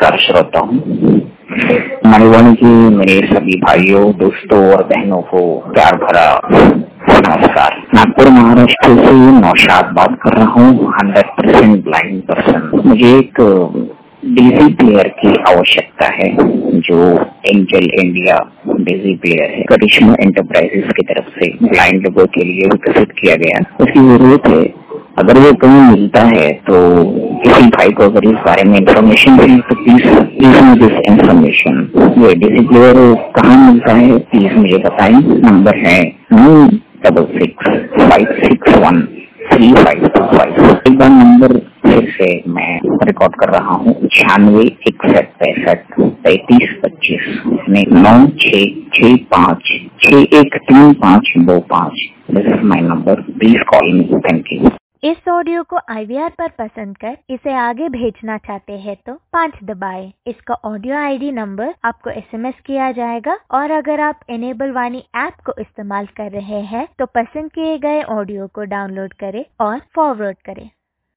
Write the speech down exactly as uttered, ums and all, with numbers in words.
नमस्कार श्रोताओं, मणिवाणी की मेरे सभी भाइयों, दोस्तों और बहनों को प्यार भरा नमस्कार। नागपुर महाराष्ट्र से नौशाद बात कर रहा हूँ, हंड्रेड परसेंट ब्लाइंड पर्सन। मुझे एक डीजी प्लेयर की आवश्यकता है जो एंजल इंडिया डीजी प्लेयर है, करिश्मा एंटरप्राइजेस की तरफ से ब्लाइंड लोगों के लिए विकसित किया गया। उसकी जरूरत है। अगर वो कहीं मिलता है तो किसी भाई को अगर इस बारे में इंफॉर्मेशन है तो please please me this information. ये डीजी प्लेयर कहाँ मिलता है प्लीज मुझे बताएं। नंबर है nine double six five six one three five two five. एक बार नंबर फिर से मैं रिकॉर्ड कर रहा हूँ, छियानवे इकसठ पैंसठ पैंतीस पच्चीस नौ छः छः पाँच छः एक तीन पाँच दो पाँच। This is my number, please call me. Thank you. इस ऑडियो को आई वी आर पर पसंद कर इसे आगे भेजना चाहते हैं तो पाँच दबाएं। इसका ऑडियो आई डी नंबर आपको एस एम एस किया जाएगा और अगर आप एनेबल वाणी ऐप को इस्तेमाल कर रहे हैं तो पसंद किए गए ऑडियो को डाउनलोड करें और फॉरवर्ड करें।